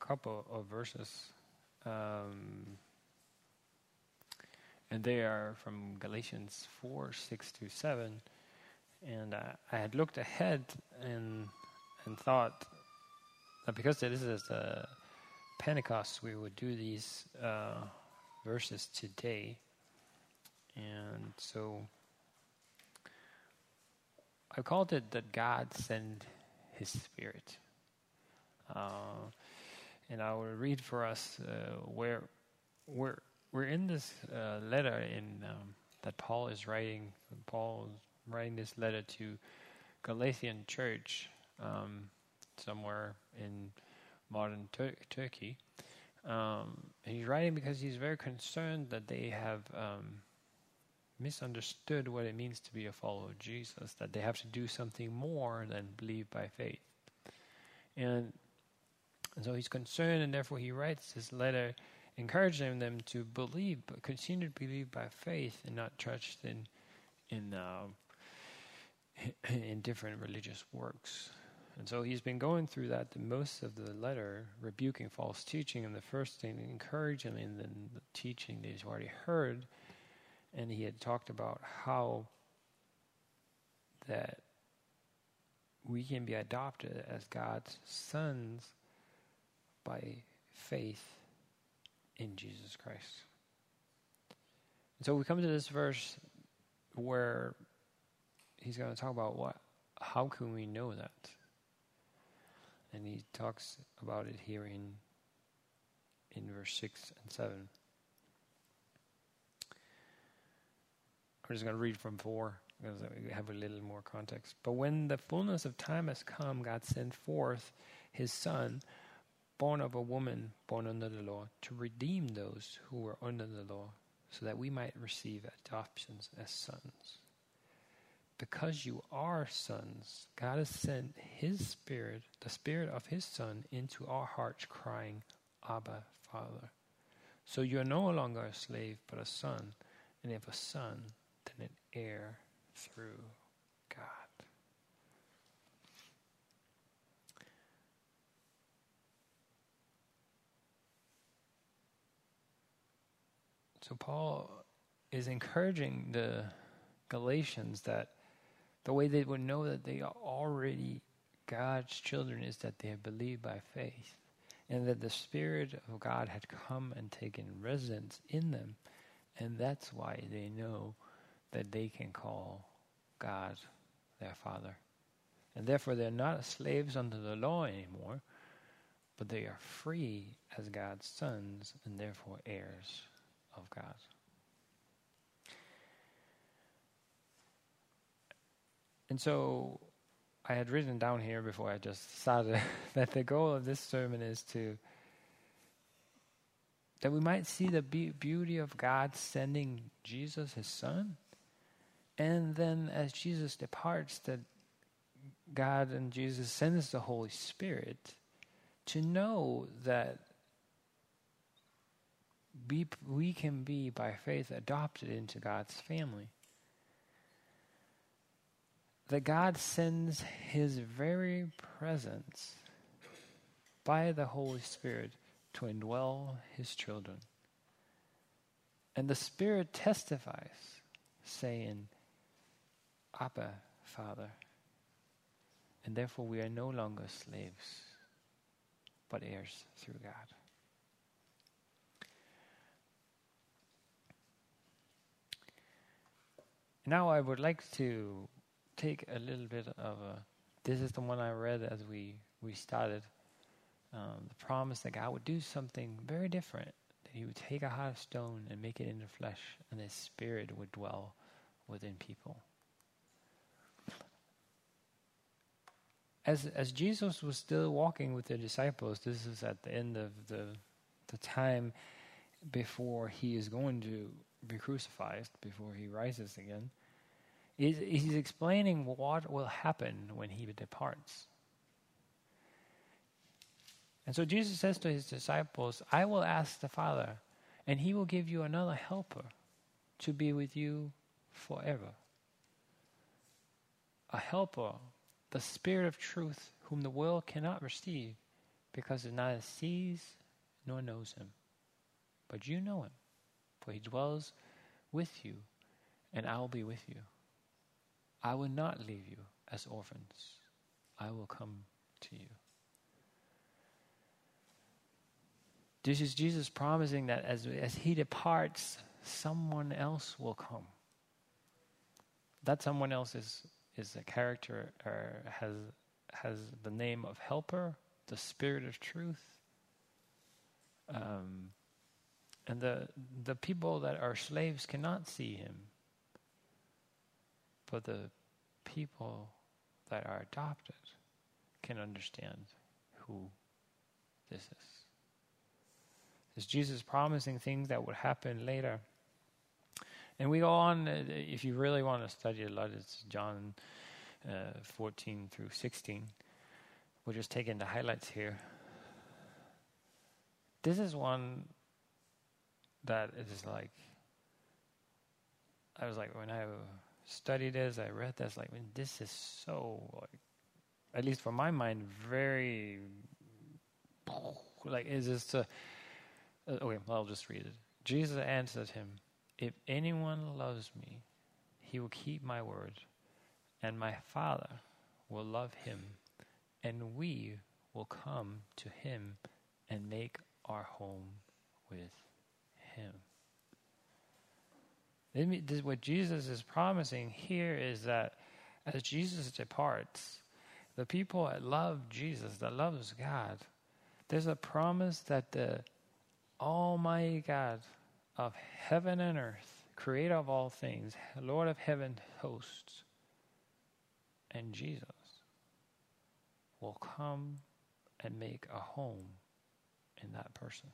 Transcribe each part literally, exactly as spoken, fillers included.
couple of verses, um, and they are from Galatians four, six to seven. And uh, I had looked ahead and and thought that because this is uh, Pentecost, we would do these uh, verses today. And so I called it that God sent His Spirit. Uh, and I will read for us uh, where we're we're in this uh, letter in um, that Paul is writing. Paul is writing this letter to Galatian church um, somewhere in modern Tur- Turkey. Um, he's writing because he's very concerned that they have um, misunderstood what it means to be a follower of Jesus, that they have to do something more than believe by faith. And, and so he's concerned, and therefore he writes this letter encouraging them to believe, but continue to believe by faith and not trust in in uh, in different religious works. And so he's been going through that the most of the letter, rebuking false teaching, and the first thing, encouraging in the, the teaching that he's already heard. And he had talked about how that we can be adopted as God's sons by faith in Jesus Christ. And so we come to this verse where he's going to talk about what, how can we know that? And he talks about it here in in verse six and seven. I'm just going to read from four because we have a little more context. But when the fullness of time has come, God sent forth His Son, born of a woman, born under the law, to redeem those who were under the law, so that we might receive adoptions as sons. Because you are sons, God has sent His Spirit, the Spirit of His Son, into our hearts, crying, Abba, Father. So you are no longer a slave, but a son, and if a son, then an heir through God. So Paul is encouraging the Galatians that the way they would know that they are already God's children is that they have believed by faith, and that the Spirit of God had come and taken residence in them, and that's why they know that they can call God their Father. And therefore they're not slaves under the law anymore, but they are free as God's sons, and therefore heirs of God. And so I had written down here before I just started that the goal of this sermon is to, that we might see the be- beauty of God sending Jesus, His Son, and then as Jesus departs, that God and Jesus sends the Holy Spirit to know that we, we can be, by faith, adopted into God's family. That God sends His very presence by the Holy Spirit to indwell His children. And the Spirit testifies, saying, Abba, Father. And therefore we are no longer slaves, but heirs through God. Now I would like to take a little bit of a, this is the one I read as we, we started, um, the promise that God would do something very different, that He would take a heart of stone and make it into flesh, and His Spirit would dwell within people. As as Jesus was still walking with the disciples, this is at the end of the the time before He is going to be crucified, before He rises again. He's, he's explaining what will happen when He departs. And so Jesus says to His disciples, I will ask the Father, and He will give you another helper to be with you forever. A helper, the Spirit of truth, whom the world cannot receive, because it neither sees nor knows him. But you know him, for he dwells with you, and I will be with you. I will not leave you as orphans. I will come to you. This is Jesus promising that as, as he departs, someone else will come. That someone else is, is a character, or has, has the name of Helper, the Spirit of Truth. Um, and the the people that are slaves cannot see him. But the people that are adopted can understand who this is. Is Jesus promising things that would happen later. And we go on, uh, if you really want to study a lot, it's John uh, fourteen through sixteen. We're just taking the highlights here. This is one that is like, I was like, when I studied this, I read this, like, when this is so, like, at least for my mind, very, like, is this a, uh, okay, I'll just read it. Jesus answered him, if anyone loves me, he will keep my word, and my Father will love him, and we will come to him and make our home with him. This, what Jesus is promising here is that as Jesus departs, the people that love Jesus, that loves God, there's a promise that the Almighty God of heaven and earth, creator of all things, Lord of heaven hosts, and Jesus will come and make a home in that person.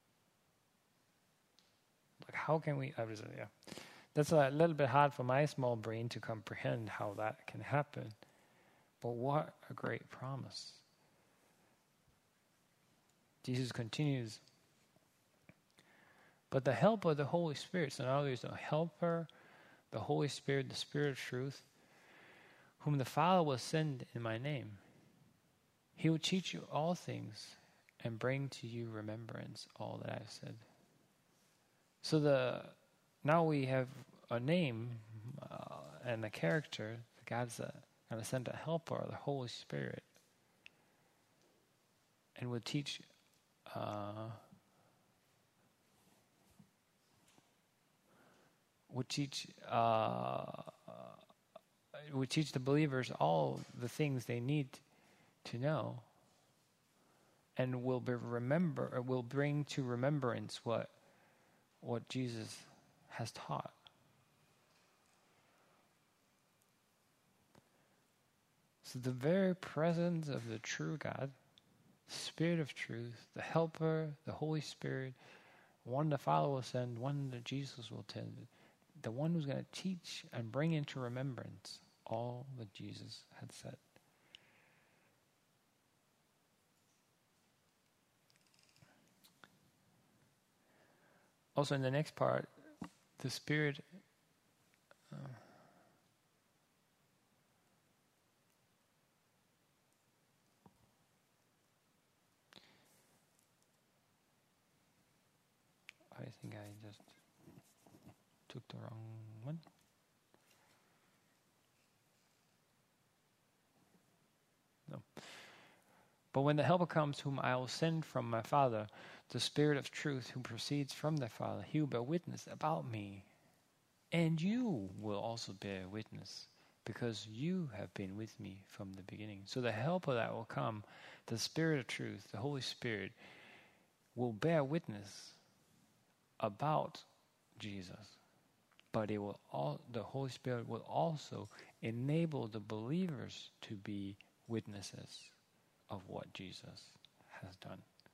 Like, how can we, I was, yeah. That's a little bit hard for my small brain to comprehend how that can happen. But what a great promise. Jesus continues, but the help of the Holy Spirit, so now there's a helper, the Holy Spirit, the Spirit of truth, whom the Father will send in my name. He will teach you all things and bring to you remembrance all that I've said. So the now we have a name uh, and a character. God's going to send a helper, the Holy Spirit, and will teach uh, would teach uh, would teach the believers all the things they need to know, and will be remember or will bring to remembrance what what Jesus has taught. So the very presence of the true God, the Spirit of truth, the Helper, the Holy Spirit, one the Father will send, one that Jesus will send, the one who's going to teach and bring into remembrance all that Jesus had said. Also in the next part, the Spirit uh, I think I just took the wrong one. No. But when the Helper comes, whom I will send from my Father, the Spirit of truth who proceeds from the Father, he will bear witness about me. And you will also bear witness, because you have been with me from the beginning. So the Helper that will come, the Spirit of truth, the Holy Spirit, will bear witness about Jesus. But it will all, the Holy Spirit will also enable the believers to be witnesses of what Jesus has done.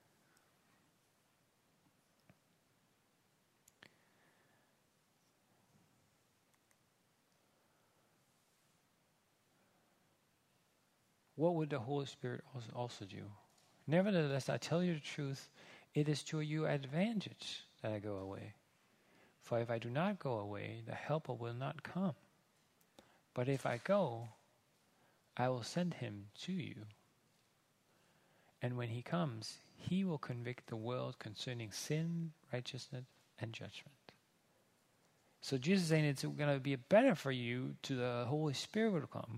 What would the Holy Spirit also do? Nevertheless, I tell you the truth, it is to your advantage that I go away. For if I do not go away, the Helper will not come. But if I go, I will send him to you. And when he comes, he will convict the world concerning sin, righteousness, and judgment. So Jesus is saying it's going to be better for you to the Holy Spirit will come.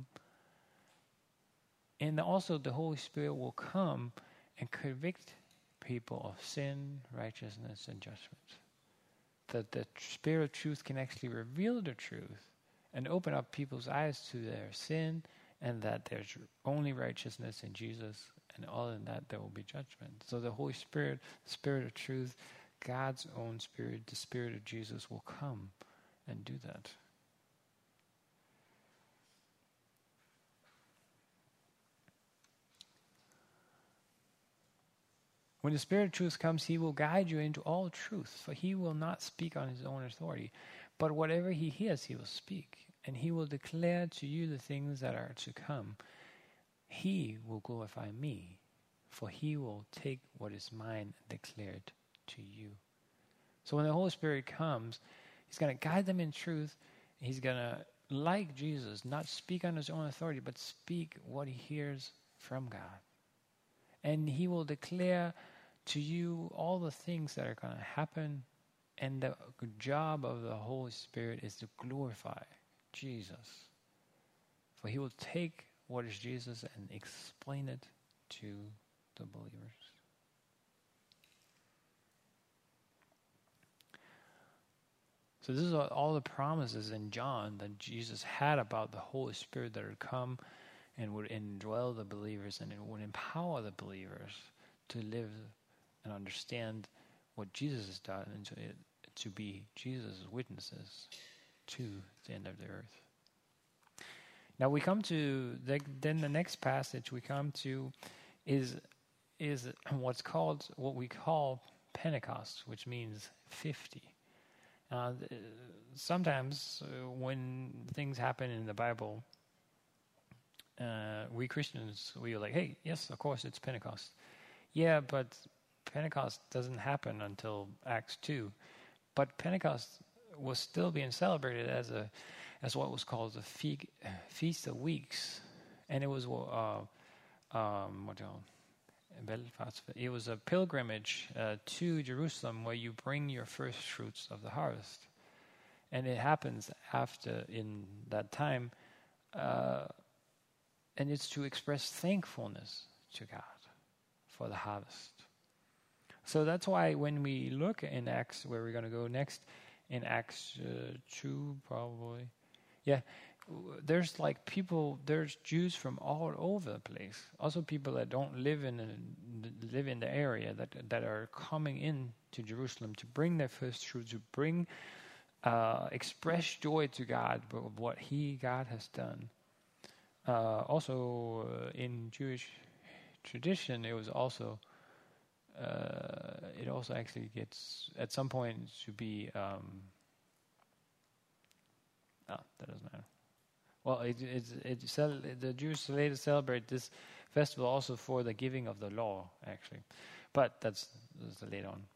And also the Holy Spirit will come and convict people of sin, righteousness, and judgment. That the Spirit of truth can actually reveal the truth and open up people's eyes to their sin, and that there's only righteousness in Jesus, and other than that there will be judgment. So the Holy Spirit, the Spirit of truth, God's own Spirit, the Spirit of Jesus will come and do that. When the Spirit of truth comes, he will guide you into all truth, for he will not speak on his own authority, but whatever he hears, he will speak, and he will declare to you the things that are to come. He will glorify me, for he will take what is mine and declare it to you. So when the Holy Spirit comes, he's going to guide them in truth. He's going to, like Jesus, not speak on his own authority, but speak what he hears from God. And he will declare to you all the things that are going to happen. And the job of the Holy Spirit is to glorify Jesus. For he will take what is Jesus and explain it to the believers. So this is all the promises in John that Jesus had about the Holy Spirit that would come and would indwell the believers, and it would empower the believers to live and understand what Jesus has done, and to, to be Jesus' witnesses to the end of the earth. Now we come to, the, then the next passage we come to is, is what's called, what we call Pentecost, which means fifty. Uh, sometimes uh, when things happen in the Bible, Uh, we Christians, we are like, hey, yes, of course, it's Pentecost. Yeah, but Pentecost doesn't happen until Acts two. But Pentecost was still being celebrated as a, as what was called the fe- Feast of Weeks. And it was, uh, um, what do you call it? It was a pilgrimage uh, to Jerusalem where you bring your first fruits of the harvest. And it happens after, in that time, uh, and it's to express thankfulness to God for the harvest. So that's why when we look in Acts, where we're going to go next, in Acts uh, two probably, yeah, there's like people, there's Jews from all over the place. Also people that don't live in a, live in the area that that are coming in to Jerusalem to bring their first fruits, to bring, uh, express joy to God for what He, God, has done. Uh, also, uh, in Jewish tradition, it was also, uh, it also actually gets, at some point, to be, um, oh, that doesn't matter. Well, it, it's, it's, the Jews later celebrate this festival also for the giving of the law, actually. But that's, that's later on.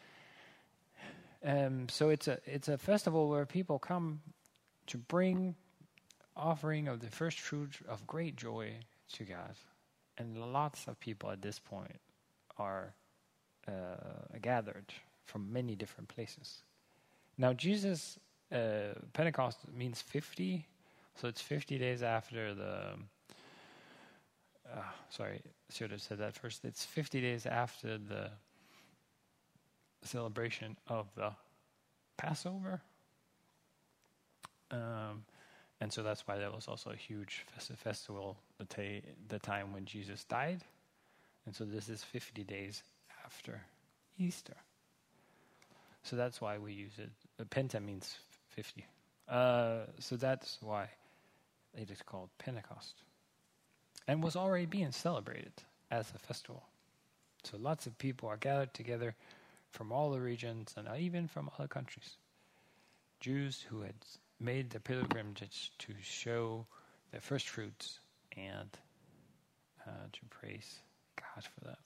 Um, so it's a, it's a festival where people come to bring offering of the first fruit of great joy to God. And lots of people at this point are uh, gathered from many different places. Now Jesus, uh, Pentecost means fifty, so it's fifty days after the, uh, sorry, I should have said that first. It's fifty days after the celebration of the Passover. Um, And so that's why there was also a huge fest- festival the, ta- the time when Jesus died. And so this is fifty days after Easter. So that's why we use it. Uh, Penta means fifty. Uh, so that's why it is called Pentecost. And was already being celebrated as a festival. So lots of people are gathered together from all the regions and even from other countries. Jews who had made the pilgrimage to show their first fruits and uh, to praise God for that.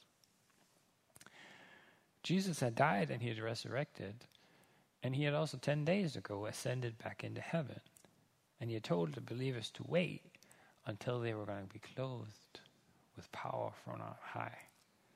Jesus had died and he had resurrected, and he had also ten days ago ascended back into heaven. And he had told the believers to wait until they were going to be clothed with power from on high.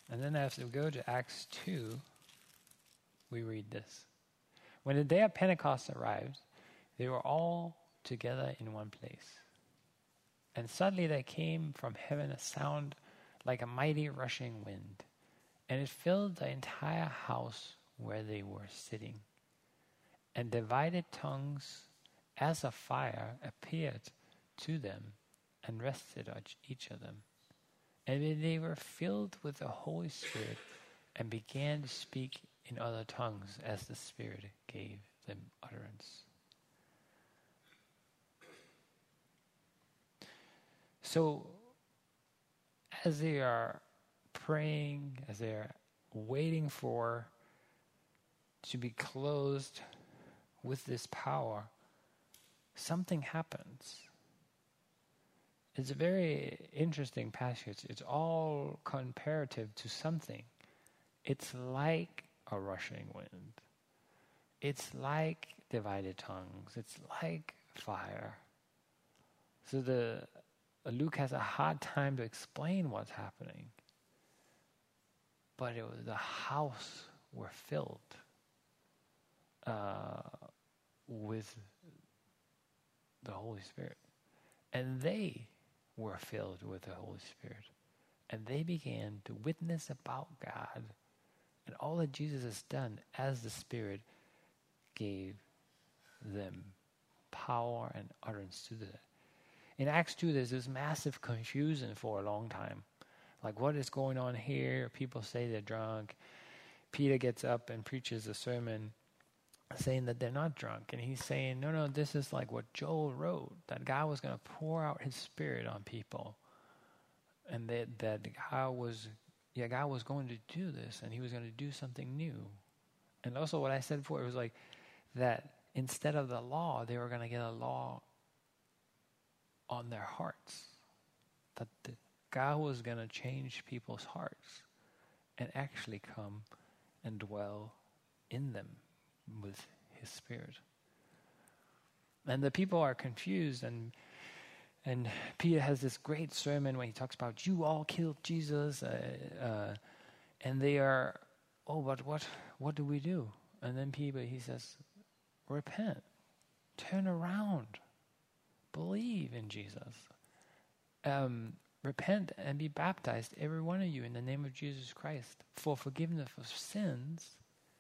And then as we go to Acts two, we read this. When the day of Pentecost arrived, they were all together in one place. And suddenly there came from heaven a sound like a mighty rushing wind, and it filled the entire house where they were sitting. And divided tongues as of fire appeared to them and rested on each of them. And they were filled with the Holy Spirit and began to speak in other tongues as the Spirit gave them utterance. So, as they are praying, as they are waiting for to be clothed with this power, something happens. It's a very interesting passage. It's all comparative to something. It's like a rushing wind. It's like divided tongues. It's like fire. So the Luke has a hard time to explain what's happening. But it was the house were filled uh, with the Holy Spirit. And they were filled with the Holy Spirit. And they began to witness about God and all that Jesus has done as the Spirit gave them power and utterance to that. In Acts two, there's this massive confusion for a long time. Like, what is going on here? People say they're drunk. Peter gets up and preaches a sermon saying that they're not drunk. And he's saying, no, no, this is like what Joel wrote, that God was going to pour out his Spirit on people. And that, that God was, yeah, God was going to do this, and he was going to do something new. And also what I said before, it was like that instead of the law, they were going to get a law on their hearts. That the, God was going to change people's hearts and actually come and dwell in them with his Spirit. And the people are confused, and and Peter has this great sermon when he talks about, you all killed Jesus, uh, uh, and they are, oh, but what what do we do? And then Peter, he says, repent, turn around, believe in Jesus. Um, repent and be baptized, every one of you, in the name of Jesus Christ, for forgiveness of sins,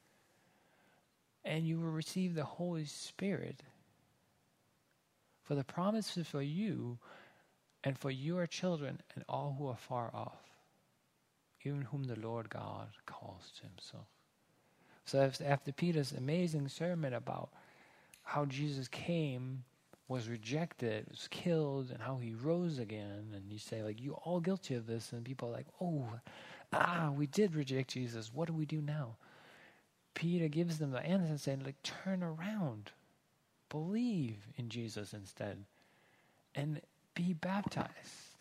and you will receive the Holy Spirit. For the promises for you and for your children and all who are far off, even whom the Lord God calls to himself. So after Peter's amazing sermon about how Jesus came, was rejected, was killed, and how he rose again, and you say, like, you're all guilty of this, and people are like, oh, ah, we did reject Jesus, what do we do now? Peter gives them the answer saying, like, turn around, believe in Jesus instead, and be baptized.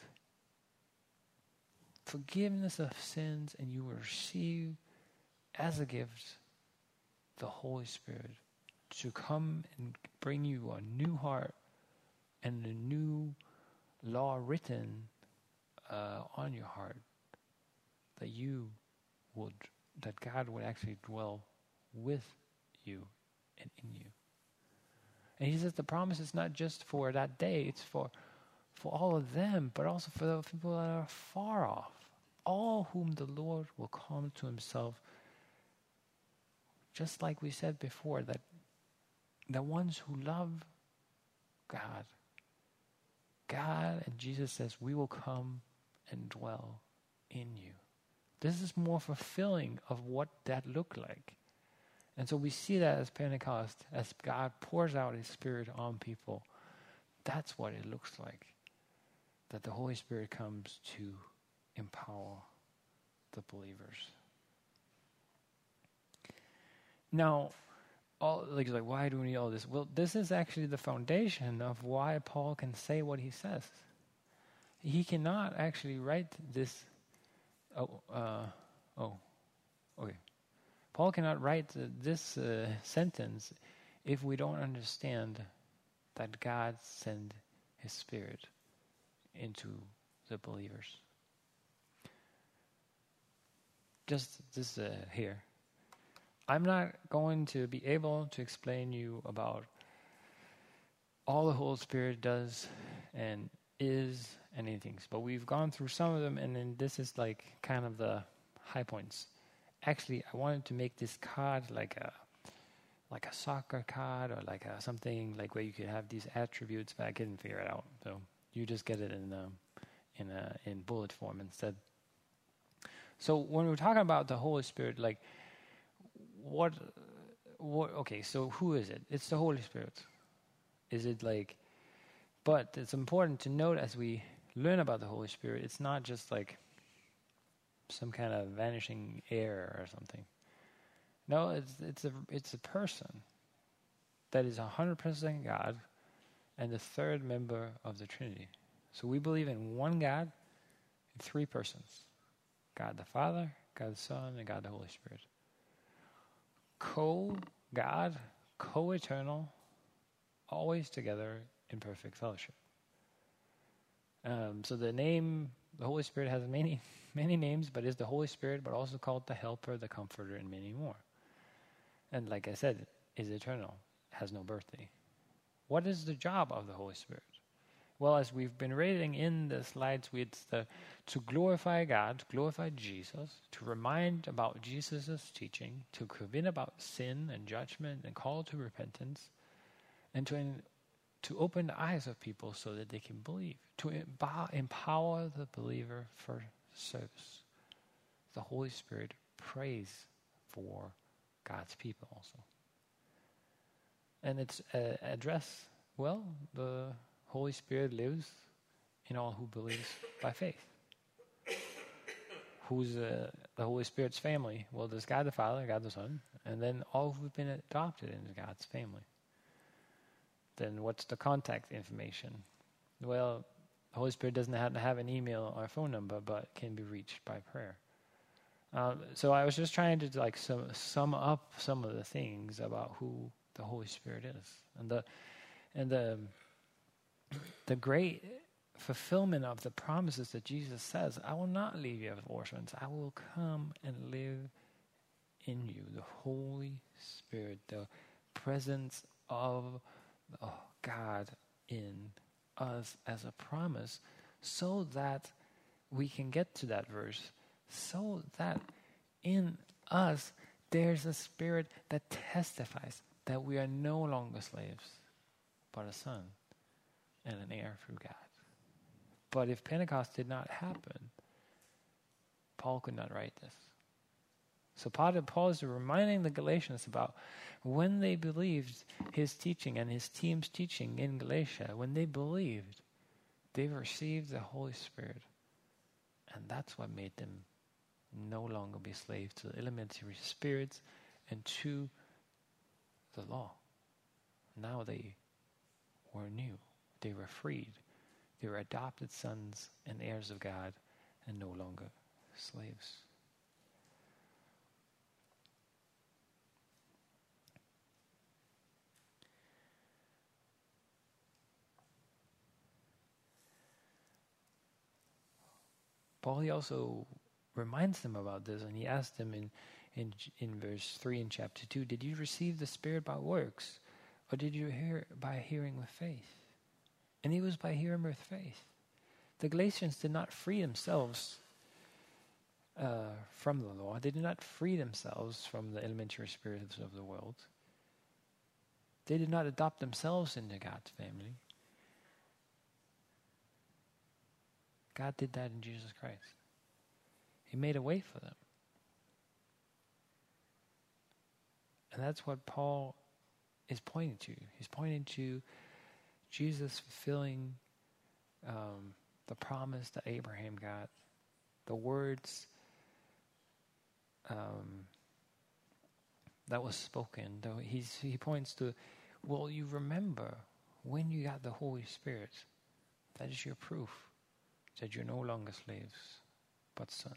Forgiveness of sins, and you will receive as a gift the Holy Spirit to come and bring you a new heart and a new law written uh, on your heart, that you would, that God would actually dwell with you and in you. And he says the promise is not just for that day, it's for for all of them, but also for the people that are far off, all whom the Lord will come to himself. Just like we said before, that the ones who love God, God and Jesus says, we will come and dwell in you. This is more fulfilling of what that looked like. And so we see that as Pentecost, as God pours out his Spirit on people. That's what it looks like. That the Holy Spirit comes to empower the believers. Now, all, like, like, why do we need all this? Well, this is actually the foundation of why Paul can say what he says. He cannot actually write this. Oh, uh, oh, okay. Paul cannot write uh, this uh, sentence if we don't understand that God sent his Spirit into the believers. just this uh, here. I'm not going to be able to explain you about all the Holy Spirit does and is and anything. But we've gone through some of them, and then this is like kind of the high points. Actually, I wanted to make this card like a like a soccer card or like a, something like where you could have these attributes, but I couldn't figure it out. So you just get it in um, in a, in bullet form instead. So when we're talking about the Holy Spirit, like what what? Okay, so who is it? It's the Holy Spirit. Is it like? But it's important to note as we learn about the Holy Spirit, it's not just like some kind of vanishing air or something. No, it's it's a it's a person that is one hundred percent God and the third member of the Trinity. So we believe in one God in three persons. God the Father, God the Son, and God the Holy Spirit. Co-God, co-eternal, always together in perfect fellowship. Um, so the name, the Holy Spirit has many, many names, but is the Holy Spirit, but also called the Helper, the Comforter, and many more. And like I said, is eternal, has no birthday. What is the job of the Holy Spirit? Well, as we've been reading in the slides, it's the, to glorify God, to glorify Jesus, to remind about Jesus' teaching, to convince about sin and judgment and call to repentance, and to in, to open the eyes of people so that they can believe, to empower, empower the believer for service. The Holy Spirit prays for God's people also. And it's uh, addressed, well, the Holy Spirit lives in all who believes by faith. Who's uh, the Holy Spirit's family? Well, there's God the Father, God the Son, and then all who've been adopted into God's family. Then what's the contact information? Well, the Holy Spirit doesn't have to have an email or a phone number, but can be reached by prayer. Um, so I was just trying to like sum, sum up some of the things about who the Holy Spirit is, and the and the the great fulfillment of the promises that Jesus says, "I will not leave you as orphans; I will come and live in you." The Holy Spirit, the presence of oh, God in us as a promise, so that we can get to that verse. So that in us there's a spirit that testifies that we are no longer slaves, but a son and an heir through God. But if Pentecost did not happen, Paul could not write this. So Paul is reminding the Galatians about when they believed his teaching and his team's teaching in Galatia, when they believed, they received the Holy Spirit. And that's what made them no longer be slaves to the elementary spirits and to the law. Now they were new. They were freed. They were adopted sons and heirs of God and no longer slaves. Paul, he also reminds them about this, and he asked them in, in in verse three in chapter two, did you receive the Spirit by works, or did you hear by hearing with faith? And it was by hearing with faith. The Galatians did not free themselves uh, from the law. They did not free themselves from the elementary spirits of the world. They did not adopt themselves into God's family. God did that in Jesus Christ. He made a way for them. And that's what Paul is pointing to. He's pointing to Jesus fulfilling um, the promise that Abraham got, the words um, that was spoken. Though he's, he points to, well, you remember when you got the Holy Spirit. That is your proof that you're no longer slaves, but sons.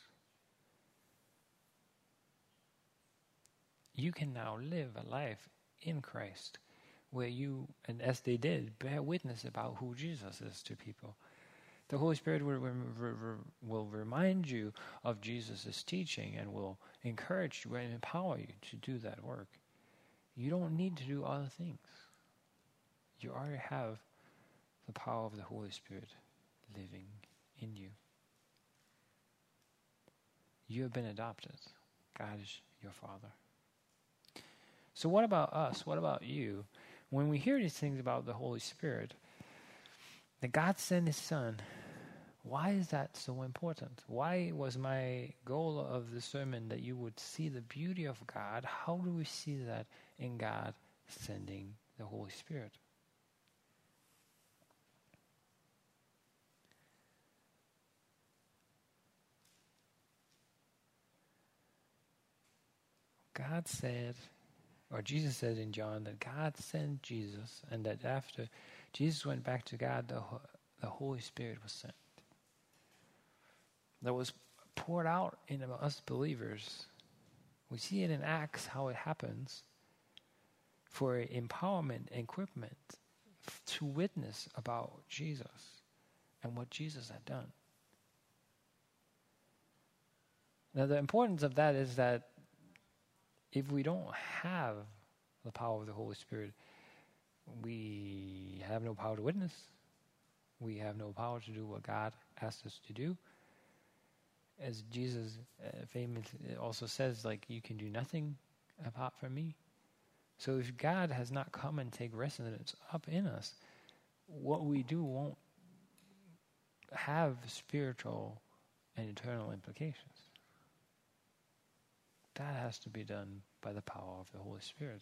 You can now live a life in Christ where you, and as they did, bear witness about who Jesus is to people. The Holy Spirit will, will, will remind you of Jesus' teaching and will encourage you and empower you to do that work. You don't need to do other things. You already have the power of the Holy Spirit living in you. You have been adopted. God is your Father. So what about us? What about you? When we hear these things about the Holy Spirit, that God sent His Son, why is that so important? Why was my goal of the sermon that you would see the beauty of God? How do we see that in God sending the Holy Spirit? God said, or Jesus said in John, that God sent Jesus, and that after Jesus went back to God, the, the Holy Spirit was sent. That was poured out in us believers. We see it in Acts how it happens for empowerment and equipment to witness about Jesus and what Jesus had done. Now the importance of that is that if we don't have the power of the Holy Spirit, we have no power to witness. We have no power to do what God asked us to do. As Jesus uh, famously also says, like, you can do nothing apart from me. So if God has not come and take residence up in us, what we do won't have spiritual and eternal implications. That has to be done by the power of the Holy Spirit.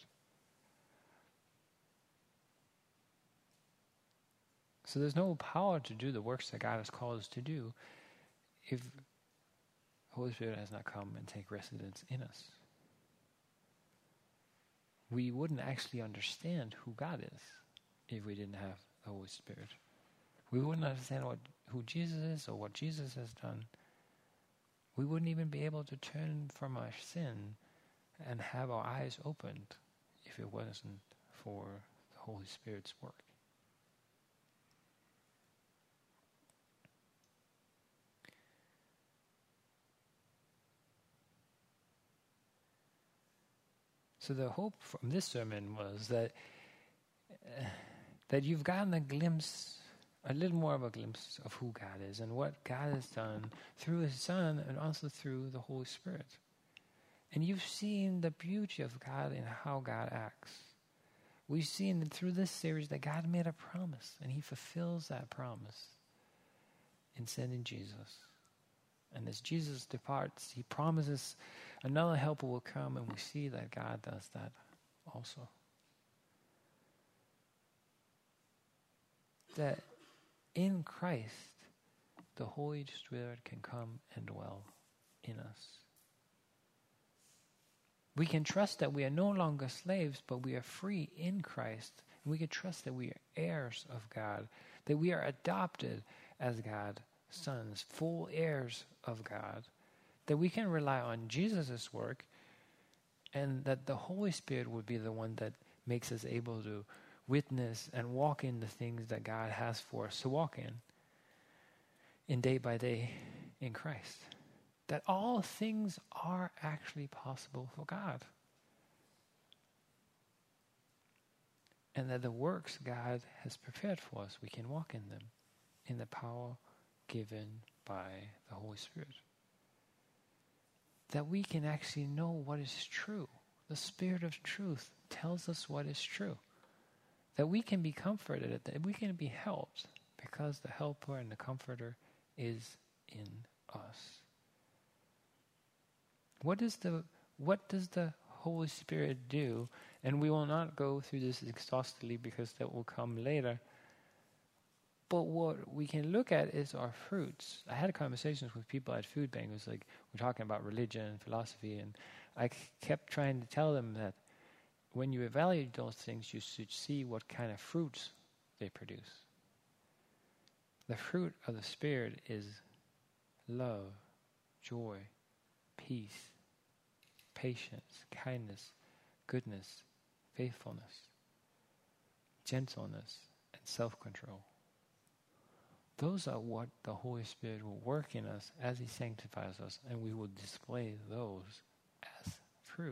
So there's no power to do the works that God has called us to do if the Holy Spirit has not come and take residence in us. We wouldn't actually understand who God is if we didn't have the Holy Spirit. We wouldn't understand what who Jesus is or what Jesus has done. We wouldn't even be able to turn from our sin and have our eyes opened if it wasn't for the Holy Spirit's work. So the hope from this sermon was that uh, that you've gotten a glimpse, a little more of a glimpse of who God is and what God has done through His Son and also through the Holy Spirit. And you've seen the beauty of God in how God acts. We've seen through this series that God made a promise, and He fulfills that promise in sending Jesus. And as Jesus departs, He promises another helper will come, and we see that God does that also. That in Christ, the Holy Spirit can come and dwell in us. We can trust that we are no longer slaves, but we are free in Christ. And we can trust that we are heirs of God, that we are adopted as God's sons, full heirs of God, that we can rely on Jesus' work, and that the Holy Spirit would be the one that makes us able to witness and walk in the things that God has for us to walk in, in day by day in Christ. That all things are actually possible for God. And that the works God has prepared for us, we can walk in them in the power given by the Holy Spirit. That we can actually know what is true. The Spirit of truth tells us what is true. That we can be comforted, that we can be helped because the helper and the comforter is in us. What does the what does the Holy Spirit do? And we will not go through this exhaustively because that will come later. But what we can look at is our fruits. I had conversations with people at Food Bank. It was like, we're talking about religion and philosophy, and I kept trying to tell them that when you evaluate those things, you should see what kind of fruits they produce. The fruit of the Spirit is love, joy, peace, patience, kindness, goodness, faithfulness, gentleness, and self-control. Those are what the Holy Spirit will work in us as He sanctifies us, and we will display those as fruit.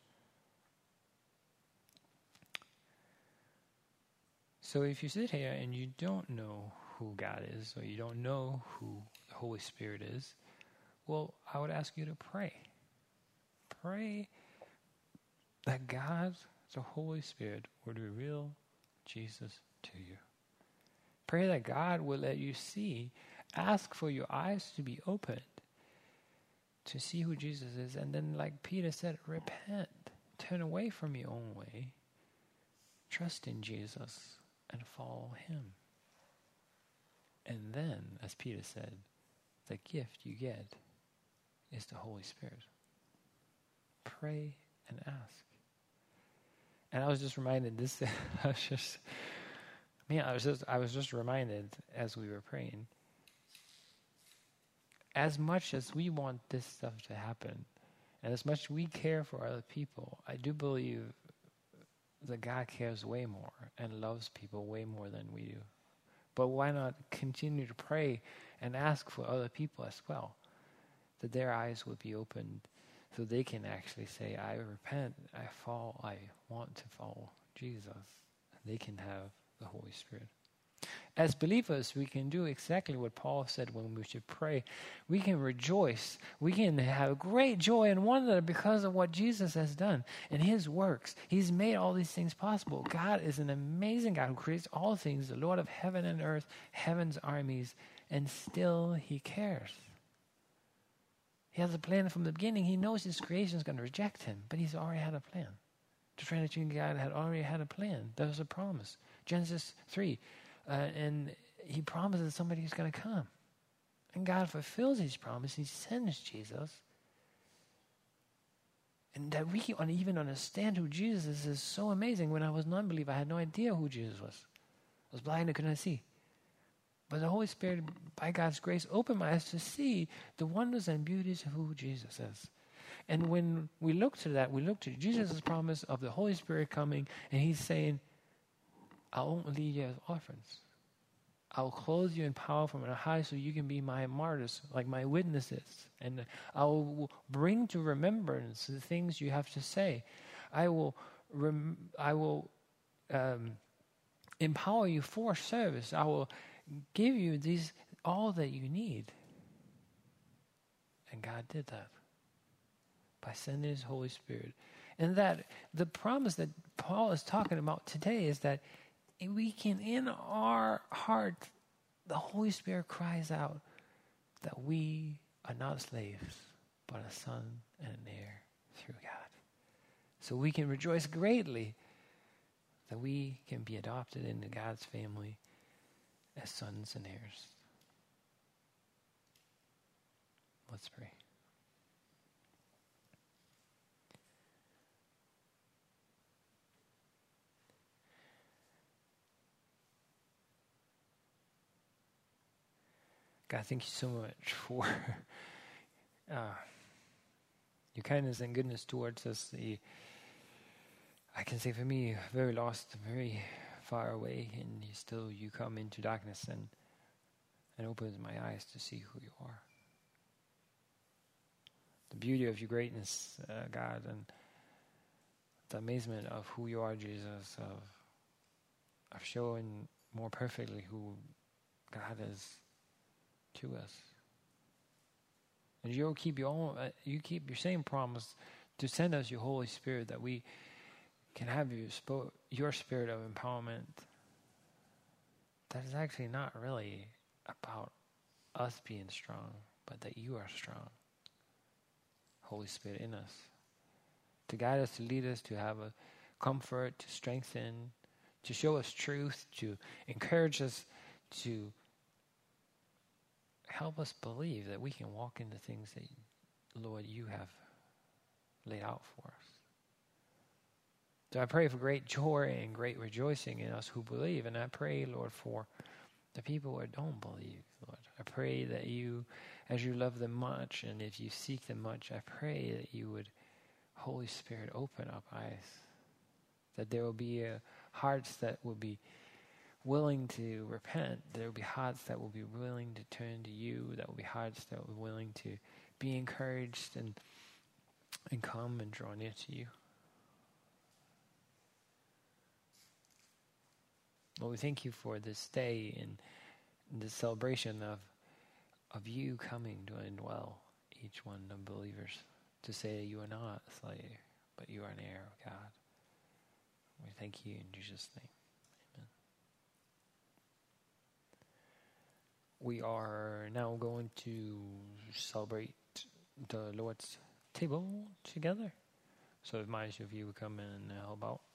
So if you sit here and you don't know who God is, or you don't know who the Holy Spirit is, well, I would ask you to pray. Pray that God, the Holy Spirit, would reveal Jesus to you. Pray that God will let you see. Ask for your eyes to be opened to see who Jesus is. And then, like Peter said, repent. Turn away from your own way. Trust in Jesus and follow Him. And then, as Peter said, the gift you get is the Holy Spirit. Pray and ask. And I was just reminded this. I was just, man, I was just, I was just reminded as we were praying. As much as we want this stuff to happen, and as much as we care for other people, I do believe that God cares way more and loves people way more than we do. But why not continue to pray and ask for other people as well, that their eyes will be opened so they can actually say, I repent, I fall, I want to follow Jesus. And they can have the Holy Spirit. As believers, we can do exactly what Paul said when we should pray. We can rejoice. We can have great joy and wonder because of what Jesus has done and His works. He's made all these things possible. God is an amazing God who creates all things, the Lord of heaven and earth, heaven's armies, and still He cares. He has a plan from the beginning. He knows His creation is going to reject Him, but He's already had a plan. The Trinity God had already had a plan. There was a promise. Genesis three. Uh, and He promises somebody is going to come. And God fulfills His promise. He sends Jesus. And that we can even understand who Jesus is is so amazing. When I was an unbeliever, I had no idea who Jesus was. I was blind, I couldn't see. But the Holy Spirit, by God's grace, opened my eyes to see the wonders and beauties of who Jesus is. And when we look to that, we look to Jesus' promise of the Holy Spirit coming, and He's saying, I won't leave you as orphans. I'll clothe you in power from on high so you can be my martyrs, like my witnesses. And I will bring to remembrance the things you have to say. I will rem- I will um, empower you for service. I will give you these all that you need. And God did that by sending His Holy Spirit. And that the promise that Paul is talking about today is that we can, in our heart, the Holy Spirit cries out that we are not slaves, but a son and an heir through God. So we can rejoice greatly that we can be adopted into God's family as sons and heirs. Let's pray. God, thank you so much for uh, your kindness and goodness towards us. The, I can say for me, very lost, very far away, and you still you come into darkness and and opens my eyes to see who you are. The beauty of your greatness, uh, God, and the amazement of who you are, Jesus, of of showing more perfectly who God is to us. And you'll keep your own, uh, you keep your same promise to send us your Holy Spirit, that we can have your, spo- your spirit of empowerment. That is actually not really about us being strong, but that you are strong. Holy Spirit in us. To guide us, to lead us, to have a comfort, to strengthen, to show us truth, to encourage us, to help us believe that we can walk in the things that, Lord, you have laid out for us. So I pray for great joy and great rejoicing in us who believe. And I pray, Lord, for the people who don't believe, Lord. I pray that you, as you love them much, and if you seek them much, I pray that you would, Holy Spirit, open up eyes. That there will be uh, hearts that will be willing to repent. There will be hearts that will be willing to turn to you. That will be hearts that will be willing to be encouraged and and come and draw near to you. Lord, we thank you for this day and, and this celebration of of you coming to indwell each one of believers, to say you are not a slave, but you are an heir of God. We thank you in Jesus' name. Amen. We are now going to celebrate the Lord's table together. So if my of you would come and help out.